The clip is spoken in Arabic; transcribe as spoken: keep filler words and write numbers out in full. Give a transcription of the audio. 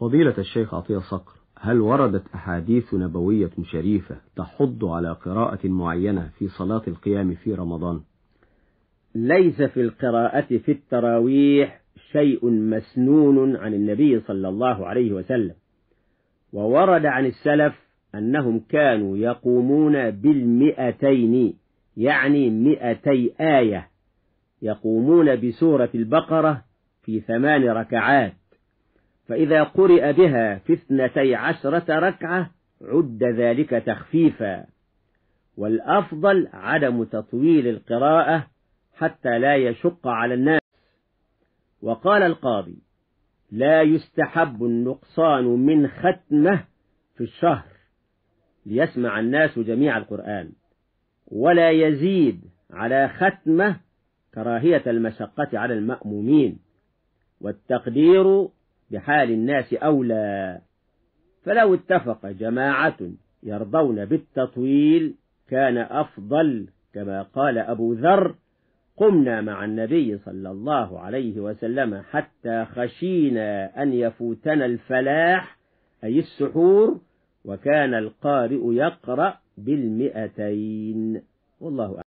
فضيلة الشيخ عطية صقر، هل وردت أحاديث نبوية شريفة تحض على قراءة معينة في صلاة القيام في رمضان؟ ليس في القراءة في التراويح شيء مسنون عن النبي صلى الله عليه وسلم، وورد عن السلف أنهم كانوا يقومون بالمئتين، يعني مئتي آية، يقومون بسورة البقرة في ثمان ركعات، فإذا قرئ بها في اثنتي عشرة ركعة عد ذلك تخفيفا، والأفضل عدم تطويل القراءة حتى لا يشق على الناس. وقال القاضي: لا يستحب النقصان من ختمة في الشهر ليسمع الناس جميع القرآن، ولا يزيد على ختمة كراهية المشقة على المأمومين، والتقدير بحال الناس أولى. فلو اتفق جماعة يرضون بالتطويل كان أفضل، كما قال أبو ذر: قمنا مع النبي صلى الله عليه وسلم حتى خشينا أن يفوتنا الفلاح، أي السحور، وكان القارئ يقرأ بالمئتين. والله أعلم.